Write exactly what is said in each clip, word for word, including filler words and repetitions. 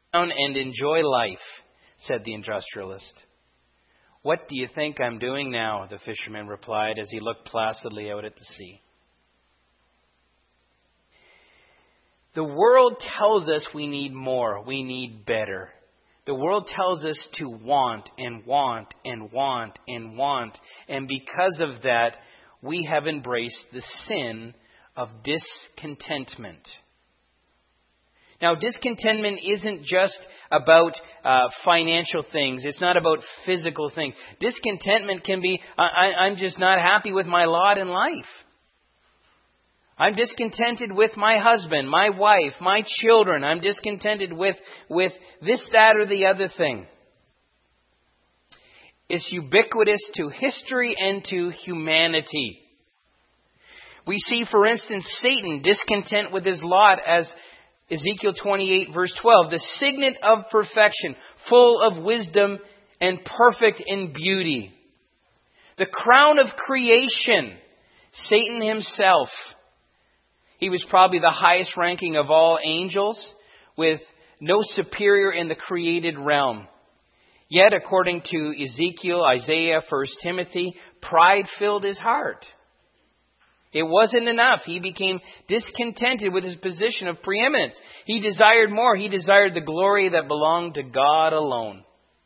down and enjoy life, said the industrialist. What do you think I'm doing now? The fisherman replied as he looked placidly out at the sea. The world tells us we need more, we need better. The world tells us to want and want and want and want. And because of that, we have embraced the sin of discontentment. Now, discontentment isn't just about uh, financial things. It's not about physical things. Discontentment can be, I, I'm just not happy with my lot in life. I'm discontented with my husband, my wife, my children. I'm discontented with, with this, that, or the other thing. It's ubiquitous to history and to humanity. We see, for instance, Satan discontent with his lot as Ezekiel twenty-eight, verse twelve, the signet of perfection, full of wisdom and perfect in beauty. The crown of creation, Satan himself. He was probably the highest ranking of all angels, with no superior in the created realm. Yet, according to Ezekiel, Isaiah, First Timothy, pride filled his heart. It wasn't enough. He became discontented with his position of preeminence. He desired more. He desired the glory that belonged to God alone.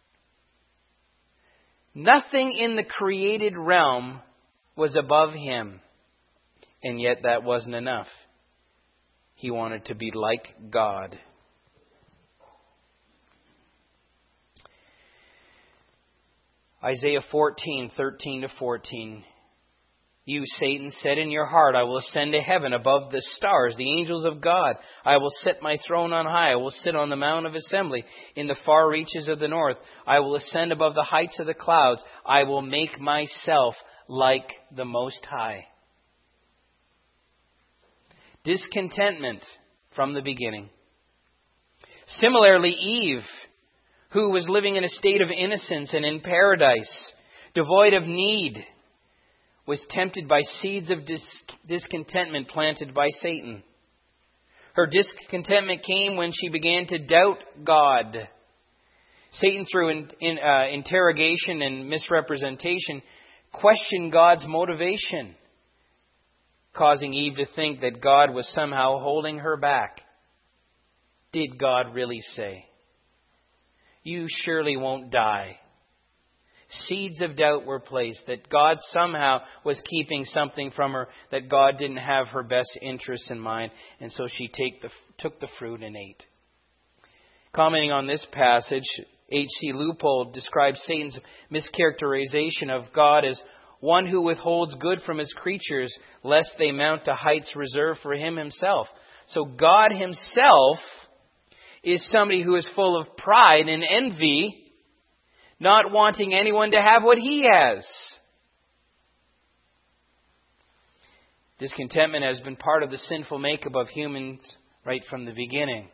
Nothing in the created realm was above him. And yet that wasn't enough. He wanted to be like God. Isaiah fourteen, thirteen to fourteen. You, Satan, said in your heart, I will ascend to heaven above the stars, the angels of God. I will set my throne on high. I will sit on the mount of assembly in the far reaches of the north. I will ascend above the heights of the clouds. I will make myself like the Most High. Discontentment from the beginning. Similarly, Eve, who was living in a state of innocence and in paradise, devoid of need, was tempted by seeds of dis- discontentment planted by Satan. Her discontentment came when she began to doubt God. Satan, through in, in, uh, interrogation and misrepresentation, questioned God's motivation, causing Eve to think that God was somehow holding her back. Did God really say, you surely won't die? Seeds of doubt were placed that God somehow was keeping something from her, that God didn't have her best interests in mind, and so she take the, took the fruit and ate. Commenting on this passage, H C Leupold describes Satan's mischaracterization of God as one who withholds good from his creatures, lest they mount to heights reserved for him himself. So God himself is somebody who is full of pride and envy, not wanting anyone to have what he has. Discontentment has been part of the sinful makeup of humans right from the beginning.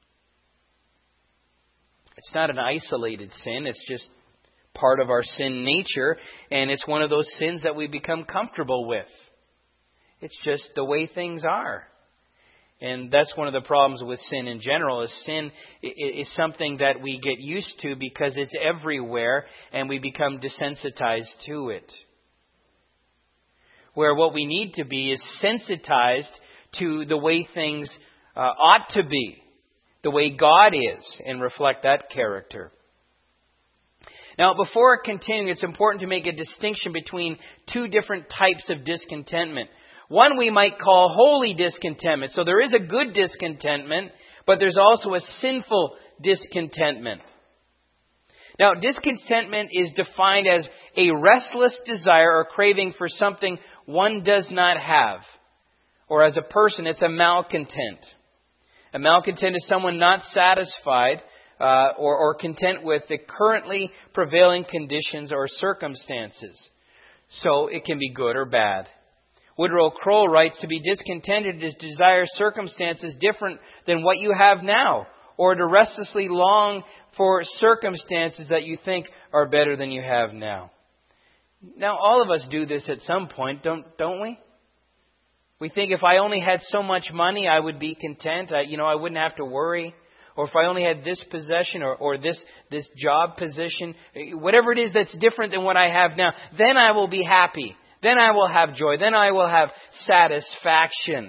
It's not an isolated sin. It's just part of our sin nature. And it's one of those sins that we become comfortable with. It's just the way things are. And that's one of the problems with sin in general, is sin is something that we get used to because it's everywhere and we become desensitized to it. Where what we need to be is sensitized to the way things uh, ought to be, the way God is, and reflect that character. Now, before continuing, it's important to make a distinction between two different types of discontentment. One we might call holy discontentment. So there is a good discontentment, but there's also a sinful discontentment. Now, discontentment is defined as a restless desire or craving for something one does not have. Or as a person, it's a malcontent. A malcontent is someone not satisfied uh, or, or content with the currently prevailing conditions or circumstances. So it can be good or bad. Woodrow Kroll writes, to be discontented is to desire circumstances different than what you have now, or to restlessly long for circumstances that you think are better than you have now. Now, all of us do this at some point, don't don't we? We think if I only had so much money, I would be content. I, you know, I wouldn't have to worry. or if I only had this possession or, or this, this job position, whatever it is that's different than what I have now, then I will be happy. Then I will have joy. Then I will have satisfaction.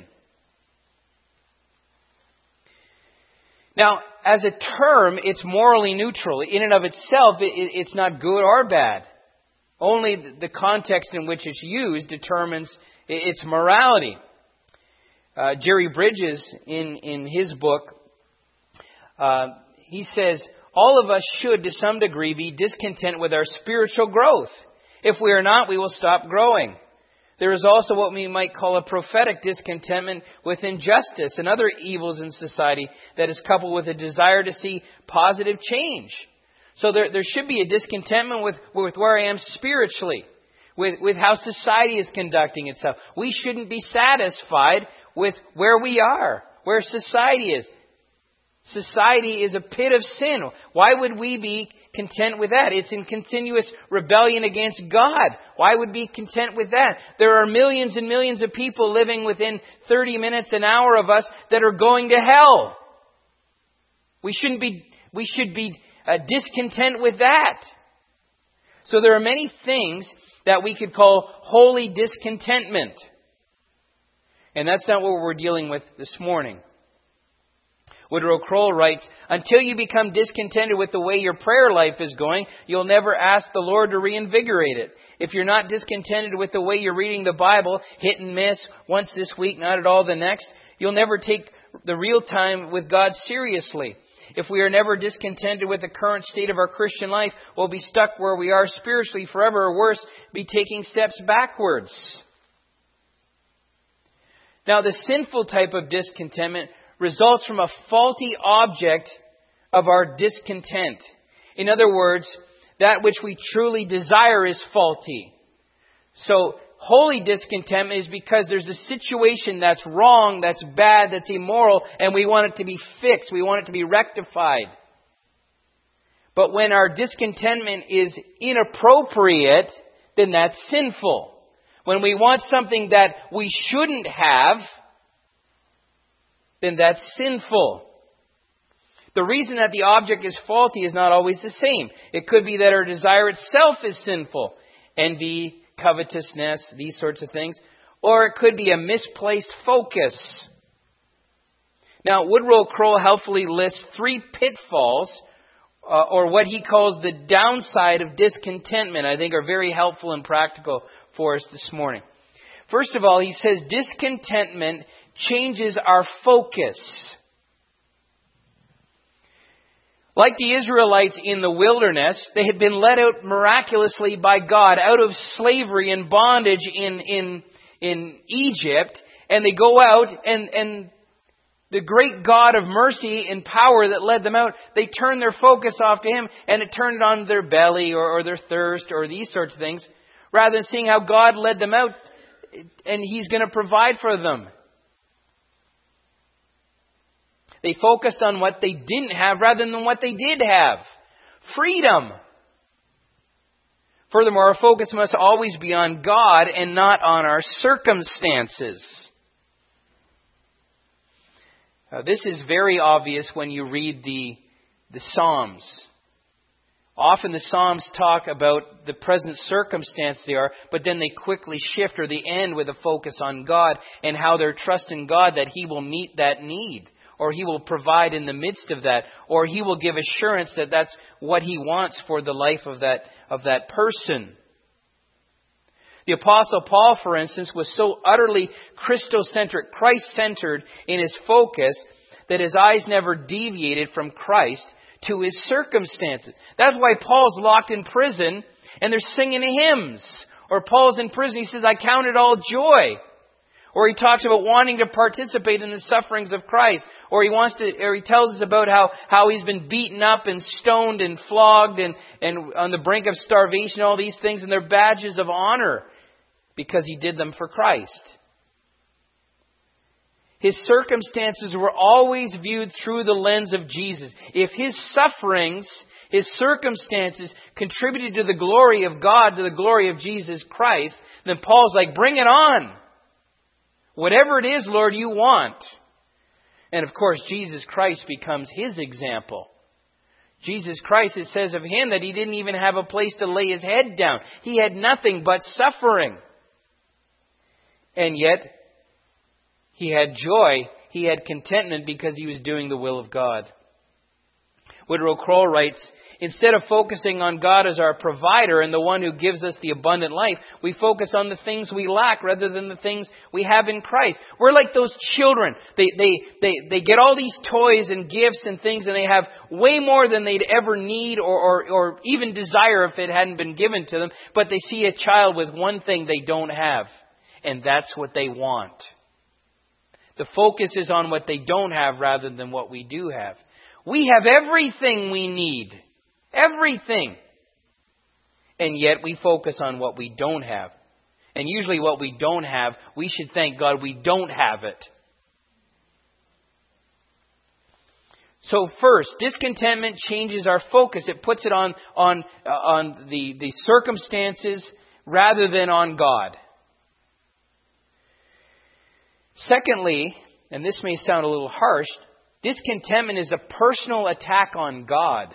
Now, as a term, it's morally neutral. In and of itself, it, it's not good or bad. Only the context in which it's used determines its morality. Uh, Jerry Bridges, in, in his book, uh, he says, all of us should, to some degree, be discontent with our spiritual growth. If we are not, we will stop growing. There is also what we might call a prophetic discontentment with injustice and other evils in society that is coupled with a desire to see positive change. So there, there should be a discontentment with, with where I am spiritually, with, with how society is conducting itself. We shouldn't be satisfied with where we are, where society is. Society is a pit of sin. Why would we be content with that? It's in continuous rebellion against God. Why would we be content with that? There are millions and millions of people living within thirty minutes, an hour of us that are going to hell. We shouldn't be, we should be uh, discontent with that. So there are many things that we could call holy discontentment. And that's not what we're dealing with this morning. Woodrow Kroll writes, until you become discontented with the way your prayer life is going, you'll never ask the Lord to reinvigorate it. If you're not discontented with the way you're reading the Bible, hit and miss, once this week, not at all the next, you'll never take the real time with God seriously. If we are never discontented with the current state of our Christian life, we'll be stuck where we are spiritually forever, or worse, be taking steps backwards. Now, the sinful type of discontentment results from a faulty object of our discontent. In other words, that which we truly desire is faulty. So, holy discontentment is because there's a situation that's wrong, that's bad, that's immoral, and we want it to be fixed. We want it to be rectified. But when our discontentment is inappropriate, then that's sinful. When we want something that we shouldn't have, then that's sinful. The reason that the object is faulty is not always the same. It could be that our desire itself is sinful. Envy, covetousness, these sorts of things. Or it could be a misplaced focus. Now, Woodrow Kroll helpfully lists three pitfalls, uh, or what he calls the downside of discontentment, I think are very helpful and practical for us this morning. First of all, he says discontentment changes our focus. Like the Israelites in the wilderness, they had been led out miraculously by God out of slavery and bondage in, in, in Egypt. And they go out and, and the great God of mercy and power that led them out, they turn their focus off to Him and it turned on their belly or, or their thirst or these sorts of things. Rather than seeing how God led them out and He's going to provide for them. They focused on what they didn't have rather than what they did have. Freedom. Furthermore, our focus must always be on God and not on our circumstances. Now, this is very obvious when you read the, the Psalms. Often the Psalms talk about the present circumstance they are, but then they quickly shift or they end with a focus on God and how they're trusting God that He will meet that need. Or He will provide in the midst of that. Or He will give assurance that that's what He wants for the life of that, of that person. The Apostle Paul, for instance, was so utterly Christocentric, Christ-centered in his focus that his eyes never deviated from Christ to his circumstances. That's why Paul's locked in prison and they're singing hymns. Or Paul's in prison, he says, I count it all joy. Or he talks about wanting to participate in the sufferings of Christ. Or he wants to, or he tells us about how, how he's been beaten up and stoned and flogged and, and on the brink of starvation, all these things, and they're badges of honor because he did them for Christ. His circumstances were always viewed through the lens of Jesus. If his sufferings, his circumstances contributed to the glory of God, to the glory of Jesus Christ, then Paul's like, bring it on. Whatever it is, Lord, you want. And of course, Jesus Christ becomes his example. Jesus Christ, it says of him that he didn't even have a place to lay his head down. He had nothing but suffering. And yet, he had joy. He had contentment because he was doing the will of God. Woodrow Kroll writes, instead of focusing on God as our provider and the one who gives us the abundant life, we focus on the things we lack rather than the things we have in Christ. We're like those children. They, they, they, they get all these toys and gifts and things, and they have way more than they'd ever need or, or, or even desire if it hadn't been given to them. But they see a child with one thing they don't have, and that's what they want. The focus is on what they don't have rather than what we do have. We have everything we need. Everything. And yet we focus on what we don't have. And usually what we don't have, we should thank God we don't have it. So first, discontentment changes our focus. It puts it on, on, uh, on the, the circumstances rather than on God. Secondly, and this may sound a little harsh, discontentment is a personal attack on God.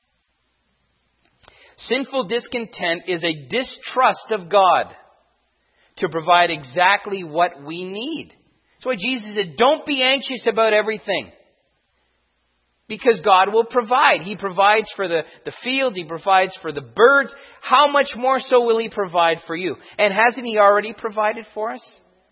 Sinful discontent is a distrust of God to provide exactly what we need. That's why Jesus said, don't be anxious about everything. Because God will provide. He provides for the, the fields. He provides for the birds. How much more so will He provide for you? And hasn't He already provided for us?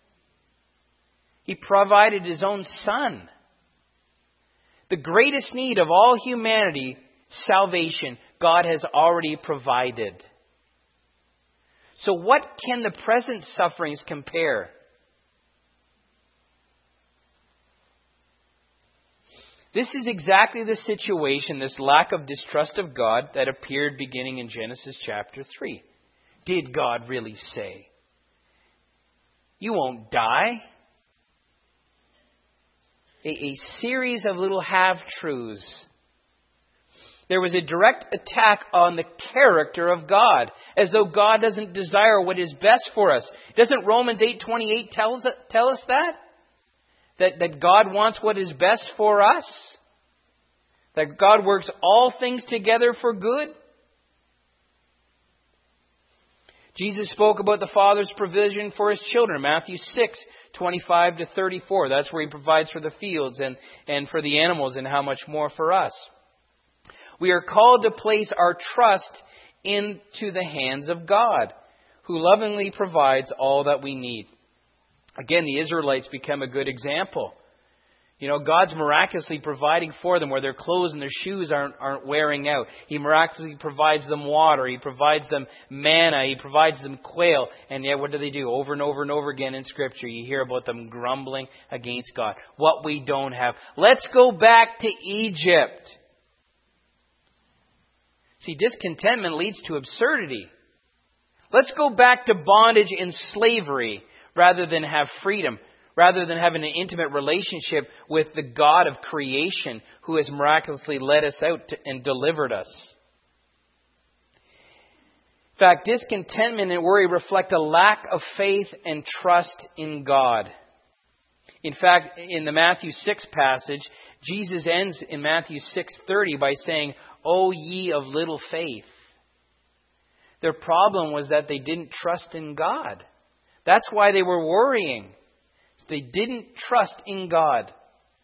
He provided His own Son. The greatest need of all humanity, salvation, God has already provided. So what can the present sufferings compare? This is exactly the situation, this lack of distrust of God that appeared beginning in Genesis chapter three. Did God really say, you won't die? A, a series of little half-truths. There was a direct attack on the character of God, as though God doesn't desire what is best for us. Doesn't Romans eight twenty-eight tell us, tell us that? that? That God wants what is best for us? That God works all things together for good? Jesus spoke about the Father's provision for His children. Matthew six twenty-five to thirty-four. That's where He provides for the fields and, and for the animals, and how much more for us. We are called to place our trust into the hands of God, who lovingly provides all that we need. Again, the Israelites become a good example. You know, God's miraculously providing for them where their clothes and their shoes aren't, aren't wearing out. He miraculously provides them water. He provides them manna. He provides them quail. And yet what do they do? Over and over and over again in Scripture, you hear about them grumbling against God. What we don't have. Let's go back to Egypt. See, discontentment leads to absurdity. Let's go back to bondage and slavery rather than have freedom. Rather than having an intimate relationship with the God of creation who has miraculously led us out to, and delivered us. In fact, discontentment and worry reflect a lack of faith and trust in God. In fact, in the Matthew six passage, Jesus ends in Matthew six thirty by saying, O ye of little faith. Their problem was that they didn't trust in God. That's why they were worrying. They didn't trust in God.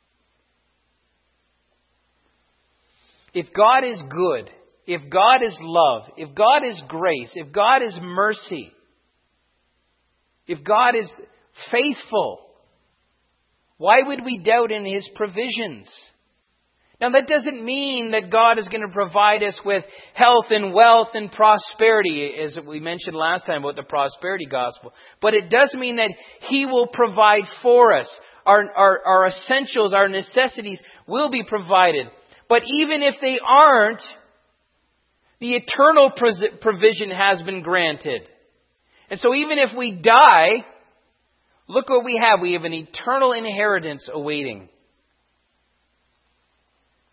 If God is good, if God is love, if God is grace, if God is mercy, if God is faithful, why would we doubt in His provisions? Now, that doesn't mean that God is going to provide us with health and wealth and prosperity, as we mentioned last time about the prosperity gospel. But it does mean that He will provide for us. Our, our, our essentials, our necessities will be provided. But even if they aren't, the eternal provision has been granted. And so even if we die, look what we have. We have an eternal inheritance awaiting.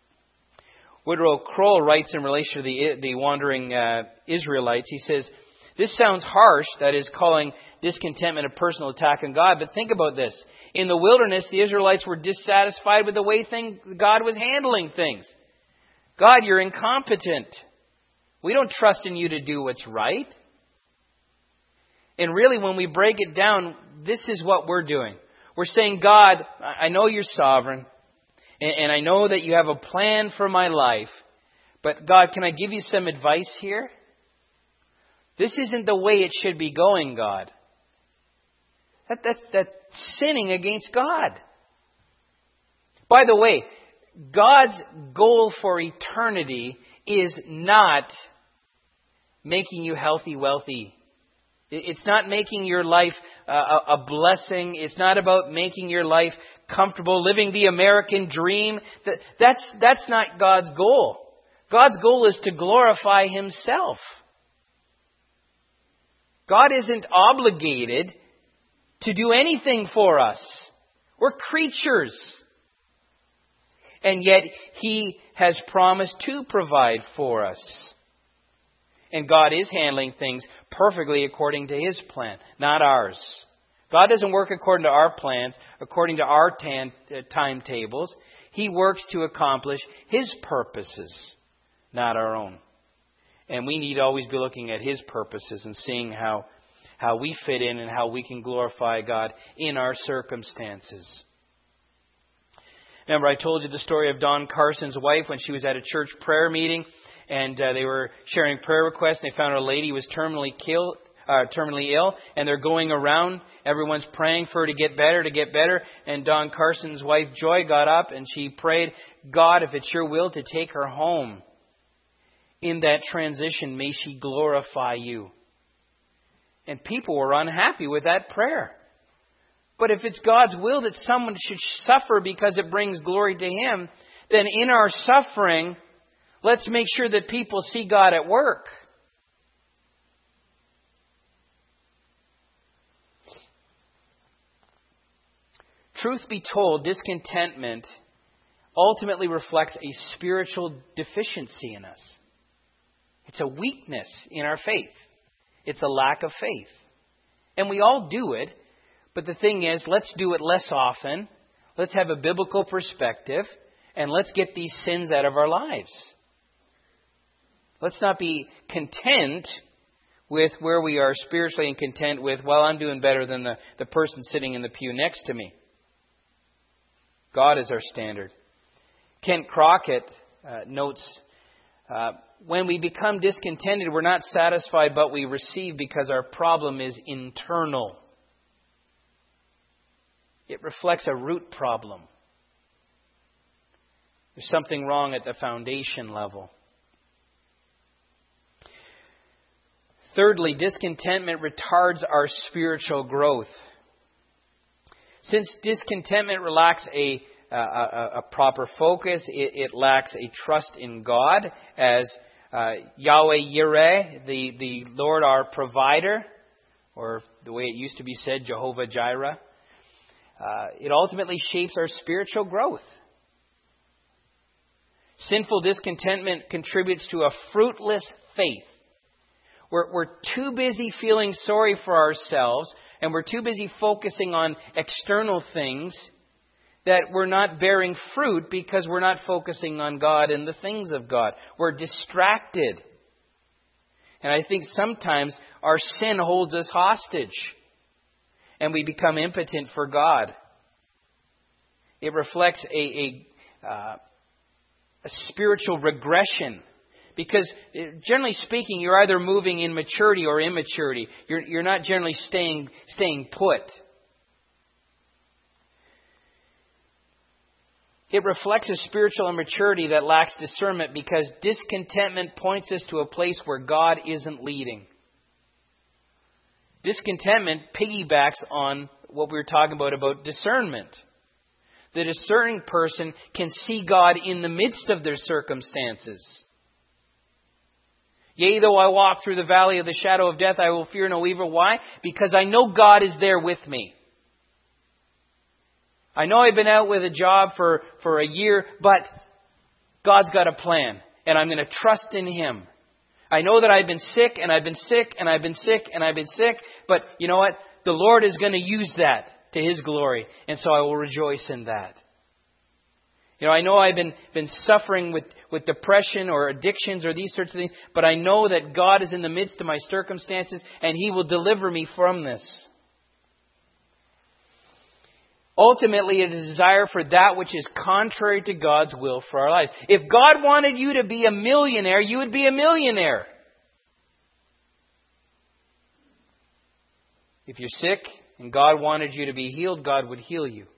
Woodrow Kroll writes in relation to the, the wandering uh, Israelites, he says, This sounds harsh, that is, calling discontentment a personal attack on God. But think about this. In the wilderness, the Israelites were dissatisfied with the way thing, God was handling things. God, you're incompetent. We don't trust in you to do what's right. And really, when we break it down, this is what we're doing. We're saying, God, I know you're sovereign, and I know that you have a plan for my life, but God, can I give you some advice here? This isn't the way it should be going, God. That, that's, that's sinning against God. By the way, God's goal for eternity is not making you healthy, wealthy. It's not making your life a blessing. It's not about making your life comfortable, living the American dream. That's, that's not God's goal. God's goal is to glorify Himself. God isn't obligated to do anything for us. We're creatures. And yet He has promised to provide for us. And God is handling things perfectly according to His plan, not ours. God doesn't work according to our plans, according to our tan, uh, timetables. He works to accomplish His purposes, not our own. And we need to always be looking at His purposes and seeing how, how we fit in and how we can glorify God in our circumstances. Remember, I told you the story of Don Carson's wife when she was at a church prayer meeting. And uh, they were sharing prayer requests. And they found a lady was terminally killed, uh, terminally ill. And they're going around. Everyone's praying for her to get better, to get better. And Don Carson's wife, Joy, got up and she prayed, God, if it's your will to take her home, in that transition, may she glorify you. And people were unhappy with that prayer. But if it's God's will that someone should suffer because it brings glory to Him, then in our suffering, let's make sure that people see God at work. Truth be told, discontentment ultimately reflects a spiritual deficiency in us. It's a weakness in our faith. It's a lack of faith. And we all do it, but the thing is, let's do it less often. Let's have a biblical perspective, and let's get these sins out of our lives. Let's not be content with where we are spiritually and content with, well, I'm doing better than the, the person sitting in the pew next to me. God is our standard. Kent Crockett uh, notes, uh, when we become discontented, we're not satisfied, but we receive because our problem is internal. It reflects a root problem. There's something wrong at the foundation level. Thirdly, discontentment retards our spiritual growth. Since discontentment lacks a, a, a, a proper focus, it, it lacks a trust in God as uh, Yahweh Yireh, the, the Lord our provider, or the way it used to be said, Jehovah Jireh. Uh, it ultimately shapes our spiritual growth. Sinful discontentment contributes to a fruitless faith. We're, we're too busy feeling sorry for ourselves, and we're too busy focusing on external things that we're not bearing fruit because we're not focusing on God and the things of God. We're distracted. And I think sometimes our sin holds us hostage, and we become impotent for God. It reflects a, a, uh, a spiritual regression. Because generally speaking, you're either moving in maturity or immaturity. You're, you're not generally staying, staying put. It reflects a spiritual immaturity that lacks discernment because discontentment points us to a place where God isn't leading. Discontentment piggybacks on what we were talking about, about discernment. The discerning person can see God in the midst of their circumstances. Yea, though I walk through the valley of the shadow of death, I will fear no evil. Why? Because I know God is there with me. I know I've been out with a job for, for a year, but God's got a plan, and I'm going to trust in Him. I know that I've been sick and I've been sick and I've been sick and I've been sick. But you know what? The Lord is going to use that to His glory. And so I will rejoice in that. You know, I know I've been, been suffering with, with depression or addictions or these sorts of things. But I know that God is in the midst of my circumstances and He will deliver me from this. Ultimately, a desire for that which is contrary to God's will for our lives. If God wanted you to be a millionaire, you would be a millionaire. If you're sick and God wanted you to be healed, God would heal you.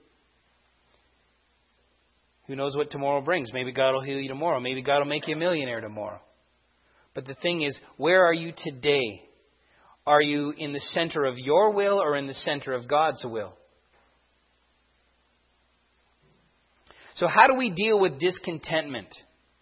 Who knows what tomorrow brings? Maybe God will heal you tomorrow. Maybe God will make you a millionaire tomorrow. But the thing is, where are you today? Are you in the center of your will or in the center of God's will? So how do we deal with discontentment?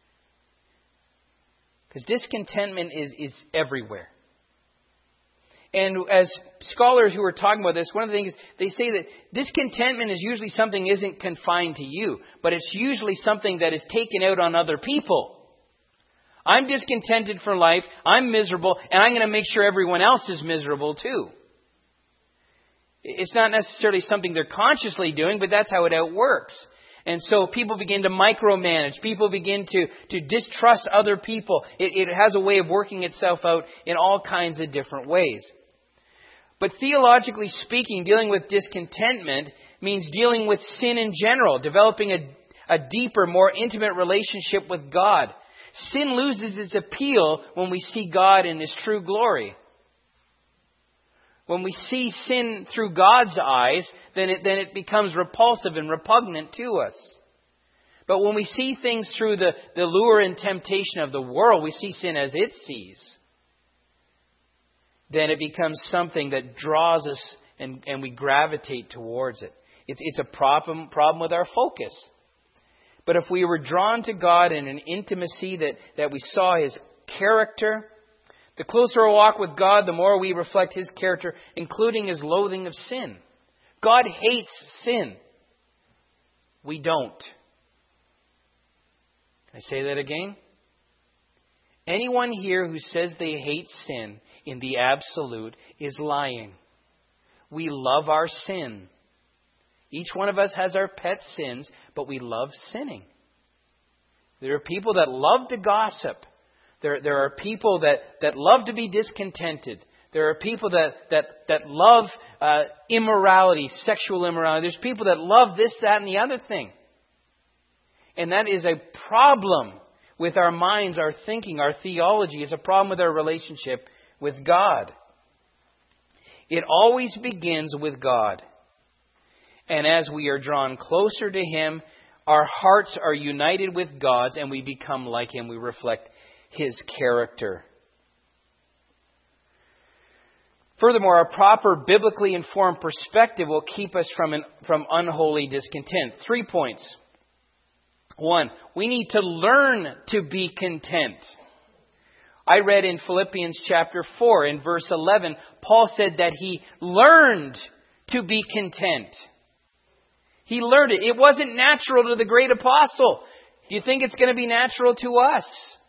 Because discontentment is, is everywhere. And as scholars who are talking about this, one of the things, they say that discontentment is usually something that isn't confined to you, but it's usually something that is taken out on other people. I'm discontented for life, I'm miserable, and I'm going to make sure everyone else is miserable too. It's not necessarily something they're consciously doing, but that's how it outworks. And so people begin to micromanage. People begin to, to distrust other people. It, it has a way of working itself out in all kinds of different ways. But theologically speaking, dealing with discontentment means dealing with sin in general, developing a, a deeper, more intimate relationship with God. Sin loses its appeal when we see God in His true glory. When we see sin through God's eyes, then it, then it becomes repulsive and repugnant to us. But when we see things through the, the lure and temptation of the world, we see sin as it sees. Then it becomes something that draws us and, and we gravitate towards it. It's, it's a problem, problem with our focus. But if we were drawn to God in an intimacy that, that we saw His character, the closer we walk with God, the more we reflect His character, including His loathing of sin. God hates sin. We don't. Can I say that again? Anyone here who says they hate sin in the absolute is lying. We love our sin. Each one of us has our pet sins, but we love sinning. There are people that love to gossip. There, there are people that, that love to be discontented. There are people that, that, that love uh, immorality, sexual immorality. There's people that love this, that, and the other thing. And that is a problem with our minds, our thinking, our theology. It's a problem with our relationship with God. It always begins with God. And as we are drawn closer to Him, our hearts are united with God's and we become like Him. We reflect His character. Furthermore, a proper biblically informed perspective will keep us from an, from unholy discontent. Three points. One, we need to learn to be content. I read in Philippians chapter four, in verse eleven, Paul said that he learned to be content. He learned it. It wasn't natural to the great apostle. Do you think it's going to be natural to us?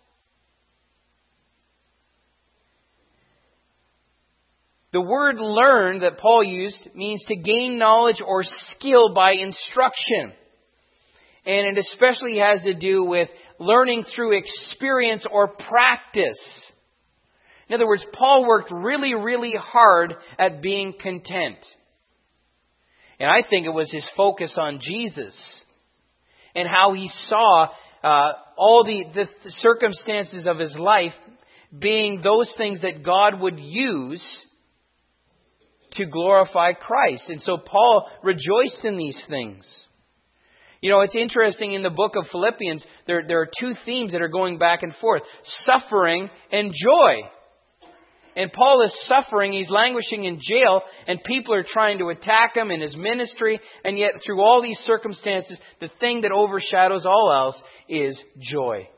The word learn that Paul used means to gain knowledge or skill by instruction. And it especially has to do with learning through experience or practice. In other words, Paul worked really, really hard at being content. And I think it was his focus on Jesus and how he saw uh, all the, the circumstances of his life being those things that God would use to glorify Christ. And so Paul rejoiced in these things. You know, it's interesting in the book of Philippians, there, there are two themes that are going back and forth. Suffering and joy. And Paul is suffering, he's languishing in jail, and people are trying to attack him in his ministry. And yet through all these circumstances, the thing that overshadows all else is joy.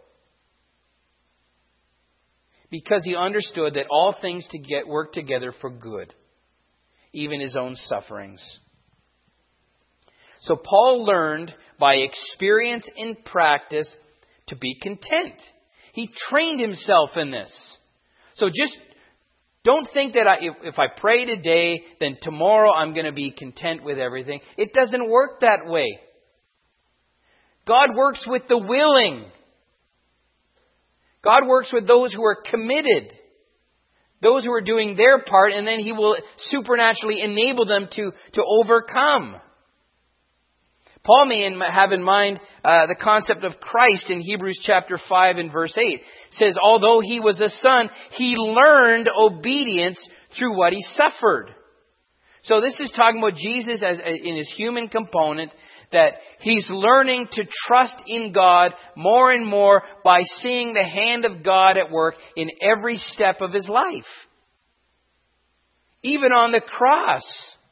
Because he understood that all things to get work together for good. Even his own sufferings. So Paul learned by experience and practice to be content. He trained himself in this. So just don't think that I, if, if I pray today, then tomorrow I'm going to be content with everything. It doesn't work that way. God works with the willing. God works with those who are committed. Those who are doing their part, and then He will supernaturally enable them to, to overcome. Paul may have in mind uh, the concept of Christ in Hebrews chapter five and verse eight. It says, although He was a son, He learned obedience through what He suffered. So this is talking about Jesus as in His human component, that He's learning to trust in God more and more by seeing the hand of God at work in every step of His life. Even on the cross.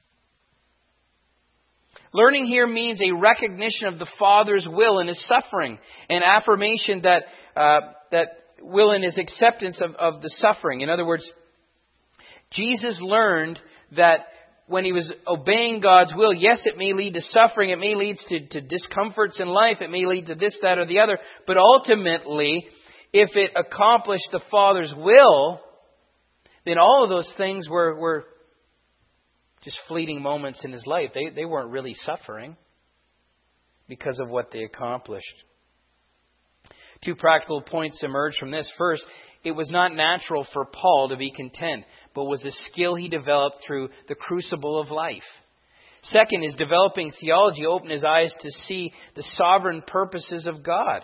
Learning here means a recognition of the Father's will in His suffering, an affirmation that uh, that will in His acceptance of, of the suffering. In other words, Jesus learned that when He was obeying God's will, yes, it may lead to suffering, it may lead to, to discomforts in life, it may lead to this, that, or the other, but ultimately, if it accomplished the Father's will, then all of those things were, were just fleeting moments in His life. They, they weren't really suffering because of what they accomplished. Two practical points emerge from this. First, it was not natural for Paul to be content, but was a skill he developed through the crucible of life. Second, his developing theology opened his eyes to see the sovereign purposes of God.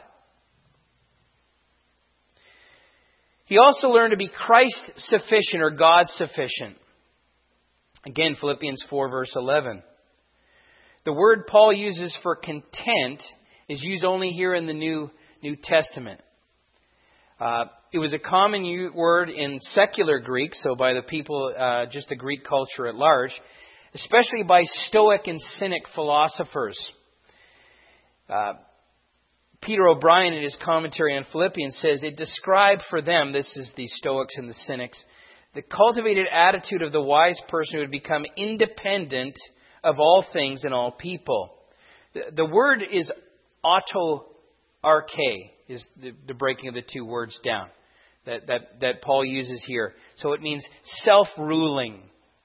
He also learned to be Christ sufficient or God sufficient. Again, Philippians four verse eleven. The word Paul uses for content is used only here in the New, New Testament. Uh, it was a common u- word in secular Greek, so by the people, uh, just the Greek culture at large, especially by Stoic and Cynic philosophers. Uh, Peter O'Brien, in his commentary on Philippians, says it described for them, this is the Stoics and the Cynics, the cultivated attitude of the wise person who had become independent of all things and all people. The, the word is autarche, is the, the breaking of the two words down that, that, that Paul uses here. So it means self-ruling.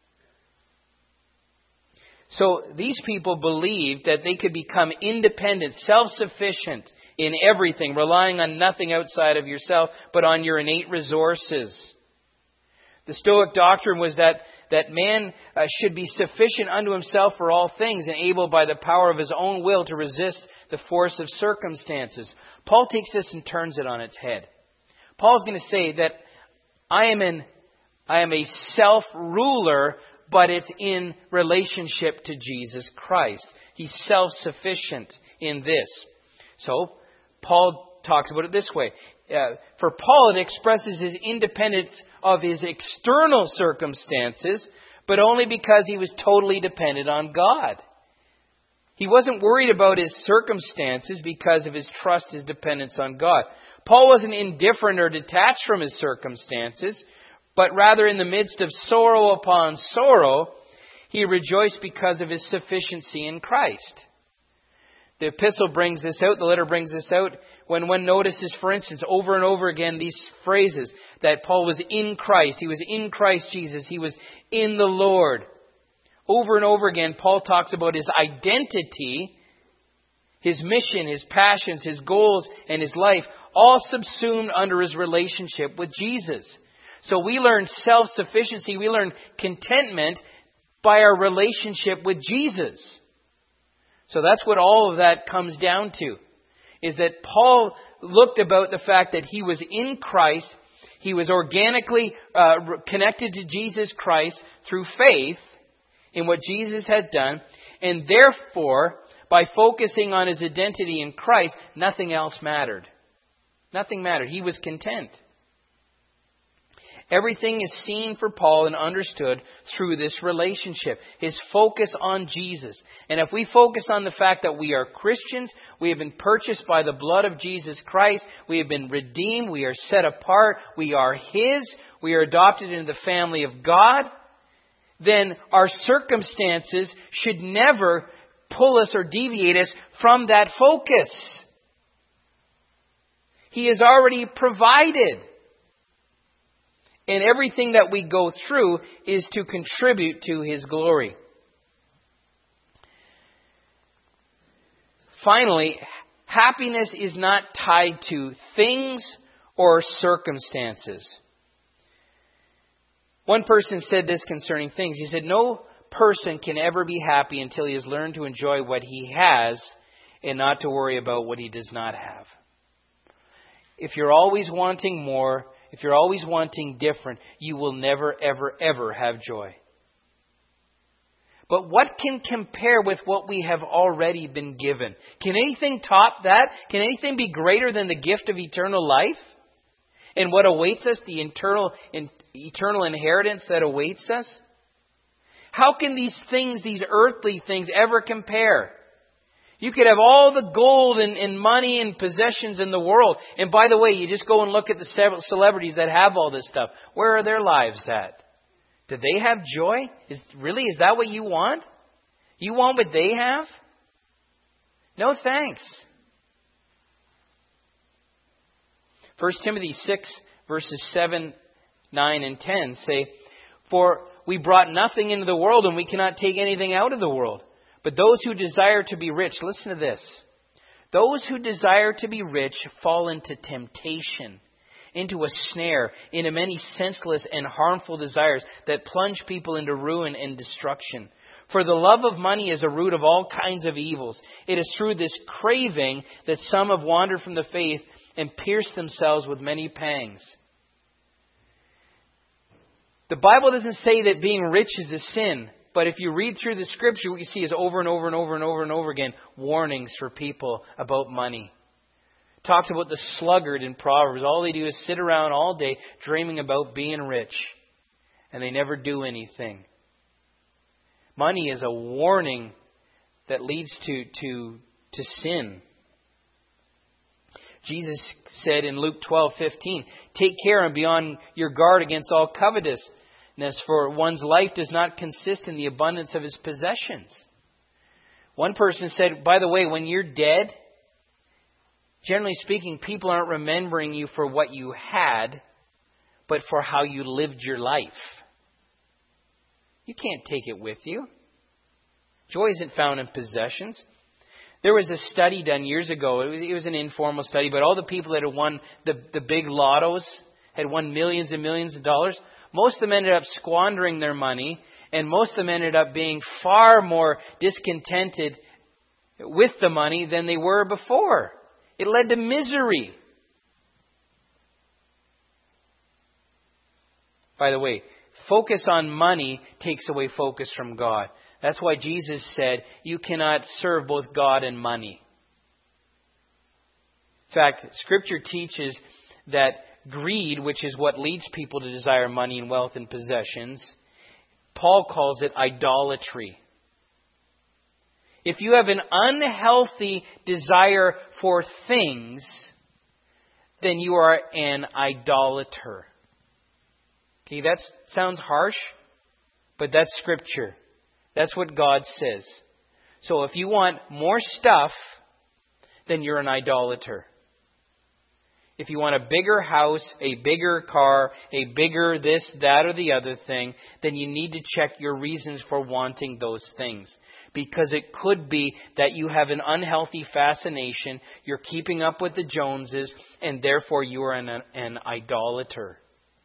So these people believed that they could become independent, self-sufficient in everything, relying on nothing outside of yourself, but on your innate resources. The Stoic doctrine was that, that man uh, should be sufficient unto himself for all things and able by the power of his own will to resist the force of circumstances. Paul takes this and turns it on its head. Paul's going to say that I am an I am a self-ruler, but it's in relationship to Jesus Christ. He's self-sufficient in this. So, Paul talks about it this way. Uh, for Paul, it expresses his independence of his external circumstances, but only because he was totally dependent on God. He wasn't worried about his circumstances because of his trust, his dependence on God. Paul wasn't indifferent or detached from his circumstances, but rather in the midst of sorrow upon sorrow, he rejoiced because of his sufficiency in Christ. The epistle brings this out, the letter brings this out, when one notices, for instance, over and over again these phrases that Paul was in Christ, he was in Christ Jesus, he was in the Lord. Over and over again, Paul talks about his identity, his mission, his passions, his goals, and his life, all subsumed under his relationship with Jesus. So we learn self-sufficiency, we learn contentment by our relationship with Jesus. So that's what all of that comes down to, is that Paul looked about the fact that he was in Christ, he was organically uh, connected to Jesus Christ through faith in what Jesus had done, and therefore, by focusing on his identity in Christ, nothing else mattered. Nothing mattered. He was content. Everything is seen for Paul and understood through this relationship. His focus on Jesus. And if we focus on the fact that we are Christians, we have been purchased by the blood of Jesus Christ, we have been redeemed, we are set apart, we are His, we are adopted into the family of God, then our circumstances should never pull us or deviate us from that focus. He has already provided. And everything that we go through is to contribute to His glory. Finally, happiness is not tied to things or circumstances. One person said this concerning things. He said, no person can ever be happy until he has learned to enjoy what he has and not to worry about what he does not have. If you're always wanting more, if you're always wanting different, you will never, ever, ever have joy. But what can compare with what we have already been given? Can anything top that? Can anything be greater than the gift of eternal life? And what awaits us, the eternal, eternal inheritance that awaits us? How can these things, these earthly things, ever compare? You could have all the gold and, and money and possessions in the world. And by the way, you just go and look at the several celebrities that have all this stuff. Where are their lives at? Do they have joy? Is really, is that what you want? You want what they have? No thanks. First Timothy six, verses seven, nine, and ten say, for we brought nothing into the world, and we cannot take anything out of the world. But those who desire to be rich, listen to this. Those who desire to be rich fall into temptation, into a snare, into many senseless and harmful desires that plunge people into ruin and destruction. For the love of money is a root of all kinds of evils. It is through this craving that some have wandered from the faith and pierced themselves with many pangs. The Bible doesn't say that being rich is a sin. But if you read through the Scripture, what you see is over and over and over and over and over again warnings for people about money. Talks about the sluggard in Proverbs. All they do is sit around all day dreaming about being rich. And they never do anything. Money is a warning that leads to, to, to sin. Jesus said in Luke twelve fifteen, take care and be on your guard against all covetousness, for one's life does not consist in the abundance of his possessions. One person said, by the way, when you're dead, generally speaking, people aren't remembering you for what you had, but for how you lived your life. You can't take it with you. Joy isn't found in possessions. There was a study done years ago. It was, it was an informal study, but all the people that had won the, the big lottos, had won millions and millions of dollars, most of them ended up squandering their money, and most of them ended up being far more discontented with the money than they were before. It led to misery. By the way, focus on money takes away focus from God. That's why Jesus said, you cannot serve both God and money. In fact, Scripture teaches that greed, which is what leads people to desire money and wealth and possessions, Paul calls it idolatry. If you have an unhealthy desire for things, then you are an idolater. Okay, that sounds harsh, but that's Scripture. That's what God says. So if you want more stuff, then you're an idolater. If you want a bigger house, a bigger car, a bigger this, that, or the other thing, then you need to check your reasons for wanting those things. Because it could be that you have an unhealthy fascination, you're keeping up with the Joneses, and therefore you are an, an idolater.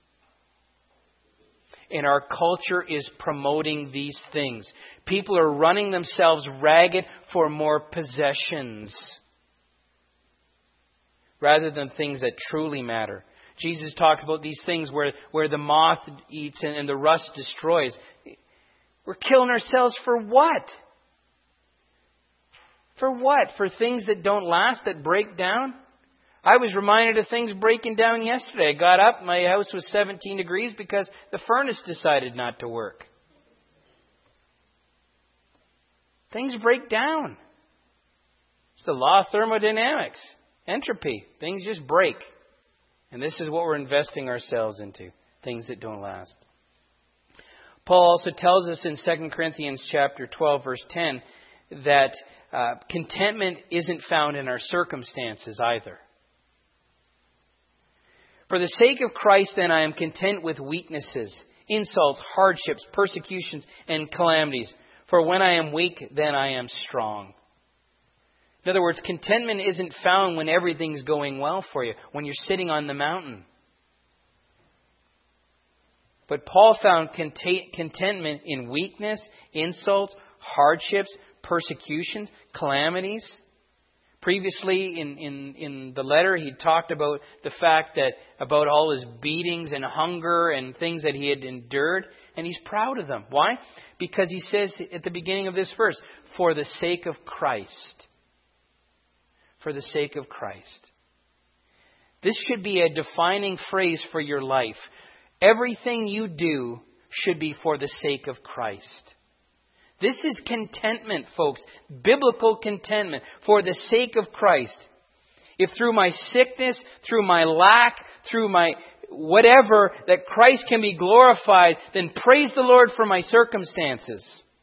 And our culture is promoting these things. People are running themselves ragged for more possessions rather than things that truly matter. Jesus talked about these things where, where the moth eats and, and the rust destroys. We're killing ourselves for what? For what? For things that don't last, that break down? I was reminded of things breaking down yesterday. I got up, my house was seventeen degrees because the furnace decided not to work. Things break down. It's the law of thermodynamics. Entropy. Things just break. And this is what we're investing ourselves into. Things that don't last. Paul also tells us in Second Corinthians chapter twelve, verse ten, that uh, contentment isn't found in our circumstances either. For the sake of Christ, then, I am content with weaknesses, insults, hardships, persecutions, and calamities. For when I am weak, then I am strong. In other words, contentment isn't found when everything's going well for you, when you're sitting on the mountain. But Paul found contentment in weakness, insults, hardships, persecutions, calamities. Previously in, in, in the letter, he talked about the fact that about all his beatings and hunger and things that he had endured. And he's proud of them. Why? Because he says at the beginning of this verse, for the sake of Christ. For the sake of Christ. This should be a defining phrase for your life. Everything you do should be for the sake of Christ. This is contentment, folks. Biblical contentment. For the sake of Christ. If through my sickness, through my lack, through my whatever, that Christ can be glorified, then praise the Lord for my circumstances.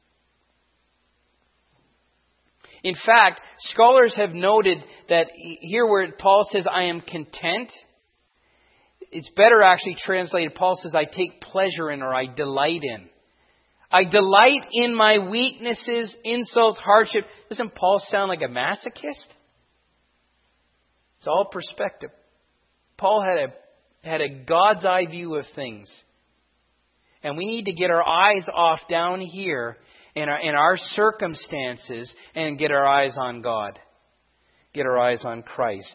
In fact, scholars have noted that here where Paul says, I am content, it's better actually translated, Paul says, I take pleasure in or I delight in. I delight in my weaknesses, insults, hardship. Doesn't Paul sound like a masochist? It's all perspective. Paul had a had a God's eye view of things. And we need to get our eyes off down here in our, in our circumstances and get our eyes on God. Get our eyes on Christ.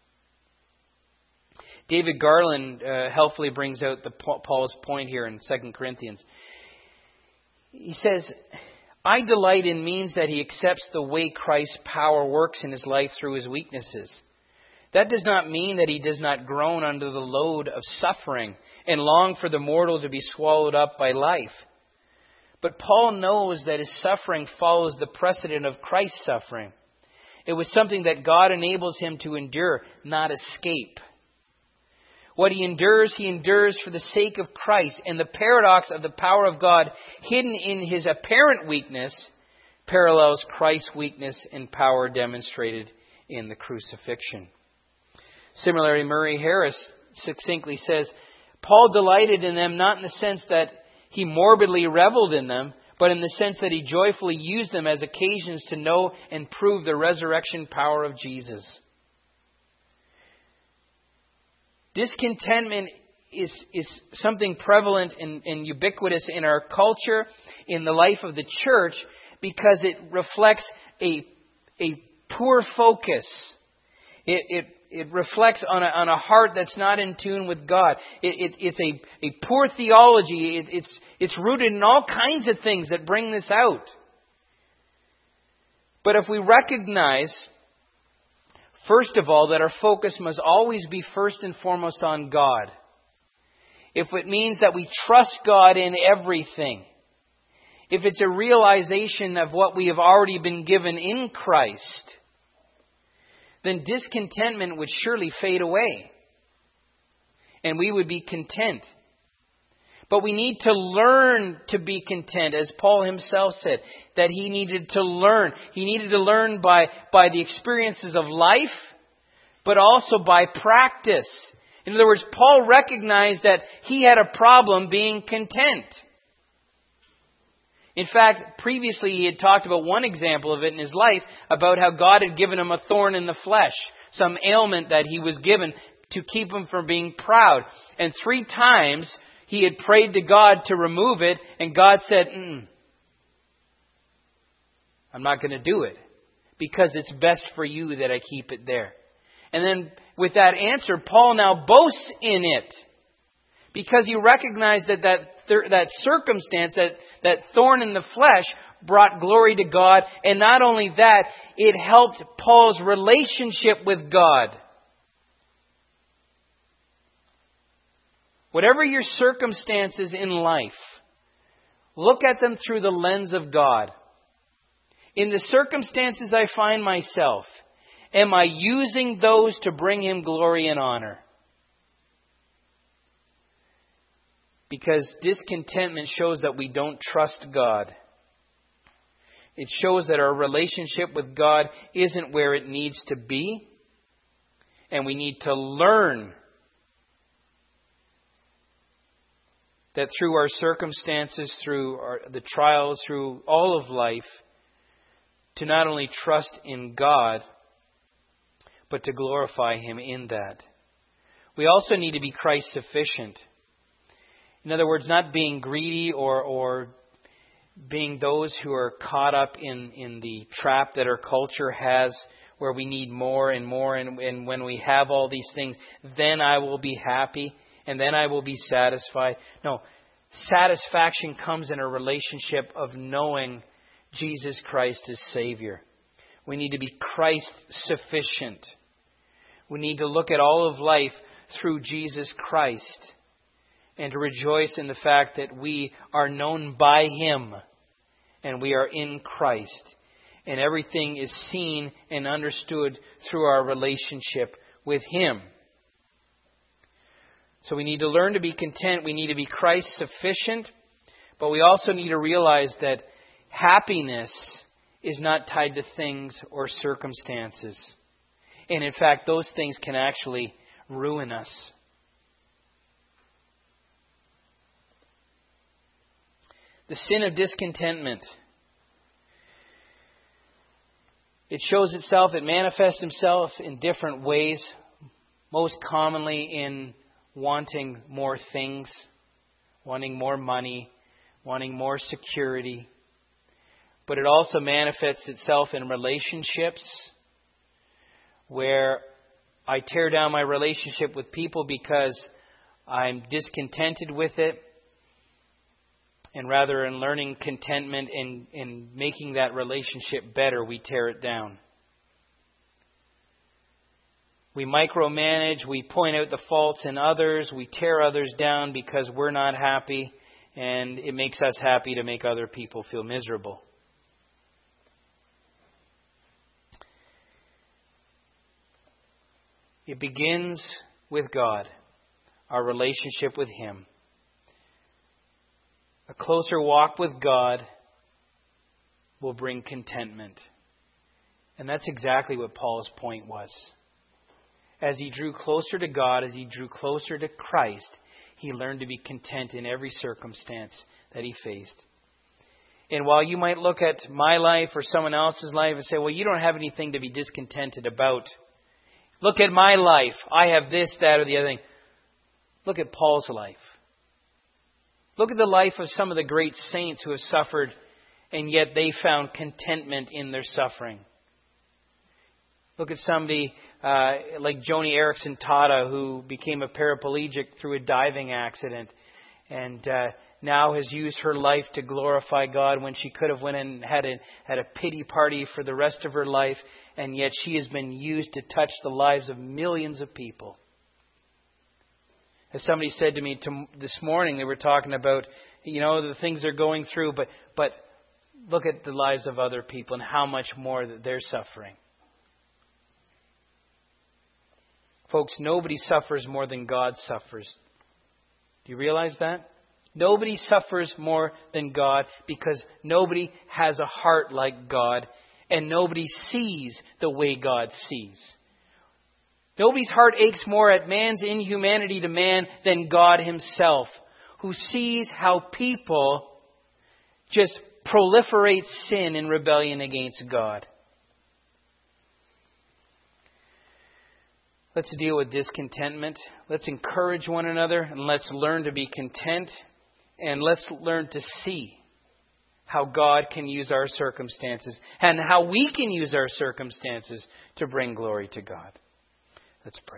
David Garland uh, helpfully brings out the Paul's point here in Second Corinthians. He says, I delight in means that he accepts the way Christ's power works in his life through his weaknesses. That does not mean that he does not groan under the load of suffering and long for the mortal to be swallowed up by life. But Paul knows that his suffering follows the precedent of Christ's suffering. It was something that God enables him to endure, not escape. What he endures, he endures for the sake of Christ. And the paradox of the power of God hidden in his apparent weakness parallels Christ's weakness and power demonstrated in the crucifixion. Similarly, Murray Harris succinctly says, Paul delighted in them not in the sense that he morbidly reveled in them, but in the sense that he joyfully used them as occasions to know and prove the resurrection power of Jesus. Discontentment is, is something prevalent and, and ubiquitous in our culture, in the life of the church, because it reflects a, a poor focus. It, it It reflects on a, on a heart that's not in tune with God. It, it, it's a, a poor theology. It, it's, it's rooted in all kinds of things that bring this out. But if we recognize, first of all, that our focus must always be first and foremost on God. If it means that we trust God in everything. If it's a realization of what we have already been given in Christ, then discontentment would surely fade away. And we would be content. But we need to learn to be content, as Paul himself said, that he needed to learn. He needed to learn by, by the experiences of life, but also by practice. In other words, Paul recognized that he had a problem being content. In fact, previously he had talked about one example of it in his life, about how God had given him a thorn in the flesh, some ailment that he was given to keep him from being proud. And three times he had prayed to God to remove it, and God said, Mm-mm, I'm not going to do it, because it's best for you that I keep it there. And then with that answer, Paul now boasts in it, because he recognized that that, that circumstance, that, that thorn in the flesh, brought glory to God. And not only that, it helped Paul's relationship with God. Whatever your circumstances in life, look at them through the lens of God. In the circumstances I find myself, am I using those to bring Him glory and honor? Because discontentment shows that we don't trust God. It shows that our relationship with God isn't where it needs to be. And we need to learn that through our circumstances, through our, the trials, through all of life, to not only trust in God, but to glorify Him in that. We also need to be Christ sufficient. In other words, not being greedy or, or being those who are caught up in, in the trap that our culture has, where we need more and more, and, and when we have all these things, then I will be happy, and then I will be satisfied. No, satisfaction comes in a relationship of knowing Jesus Christ as Savior. We need to be Christ sufficient. We need to look at all of life through Jesus Christ and to rejoice in the fact that we are known by Him and we are in Christ. And everything is seen and understood through our relationship with Him. So we need to learn to be content. We need to be Christ sufficient. But we also need to realize that happiness is not tied to things or circumstances. And in fact, those things can actually ruin us. The sin of discontentment. It shows itself, it manifests itself in different ways, most commonly in wanting more things, wanting more money, wanting more security. But it also manifests itself in relationships where I tear down my relationship with people because I'm discontented with it. And rather than learning contentment and, and making that relationship better, we tear it down. We micromanage, we point out the faults in others, we tear others down because we're not happy, and it makes us happy to make other people feel miserable. It begins with God, our relationship with Him. A closer walk with God will bring contentment. And that's exactly what Paul's point was. As he drew closer to God, as he drew closer to Christ, he learned to be content in every circumstance that he faced. And while you might look at my life or someone else's life and say, well, you don't have anything to be discontented about. Look at my life. I have this, that, or the other thing. Look at Paul's life. Look at the life of some of the great saints who have suffered, and yet they found contentment in their suffering. Look at somebody uh, like Joni Eareckson Tada, who became a paraplegic through a diving accident, and uh, now has used her life to glorify God when she could have went and had a, had a pity party for the rest of her life, and yet she has been used to touch the lives of millions of people. As somebody said to me to, this morning, they were talking about, you know, the things they're going through, but but look at the lives of other people and how much more that they're suffering. Folks, nobody suffers more than God suffers. Do you realize that? Nobody suffers more than God because nobody has a heart like God and nobody sees the way God sees. Nobody's heart aches more at man's inhumanity to man than God Himself, who sees how people just proliferate sin and rebellion against God. Let's deal with discontentment. Let's encourage one another and let's learn to be content. And let's learn to see how God can use our circumstances and how we can use our circumstances to bring glory to God. Let's pray.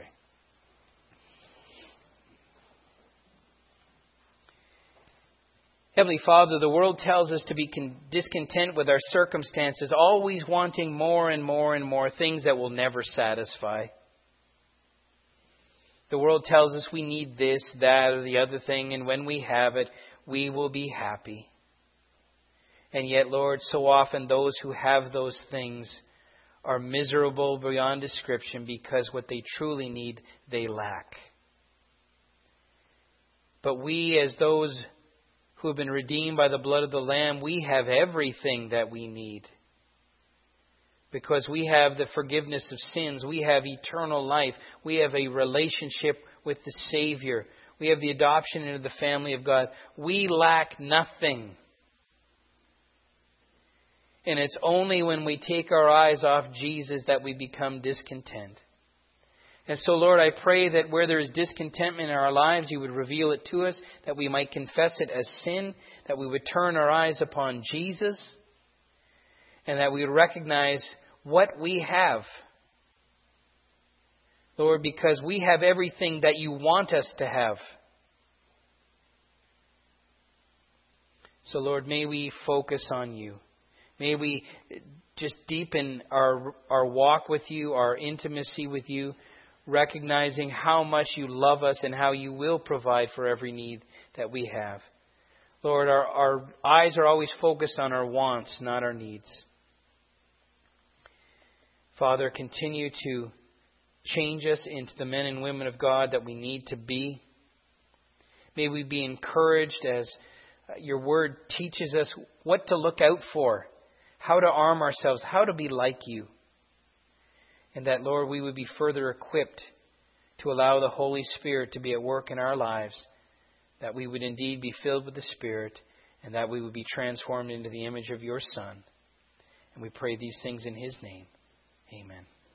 Heavenly Father, the world tells us to be con- discontent with our circumstances, always wanting more and more and more, things that will never satisfy. The world tells us we need this, that, or the other thing, and when we have it, we will be happy. And yet, Lord, so often those who have those things are miserable beyond description because what they truly need, they lack. But we, as those who have been redeemed by the blood of the Lamb, we have everything that we need. Because we have the forgiveness of sins. We have eternal life. We have a relationship with the Savior. We have the adoption into the family of God. We lack nothing. And it's only when we take our eyes off Jesus that we become discontent. And so, Lord, I pray that where there is discontentment in our lives, you would reveal it to us, that we might confess it as sin, that we would turn our eyes upon Jesus, and that we would recognize what we have. Lord, because we have everything that you want us to have. So, Lord, may we focus on you. May we just deepen our our walk with you, our intimacy with you, recognizing how much you love us and how you will provide for every need that we have. Lord, our, our eyes are always focused on our wants, not our needs. Father, continue to change us into the men and women of God that we need to be. May we be encouraged as your word teaches us what to look out for, how to arm ourselves, how to be like you. And that, Lord, we would be further equipped to allow the Holy Spirit to be at work in our lives, that we would indeed be filled with the Spirit, and that we would be transformed into the image of your Son. And we pray these things in his name. Amen.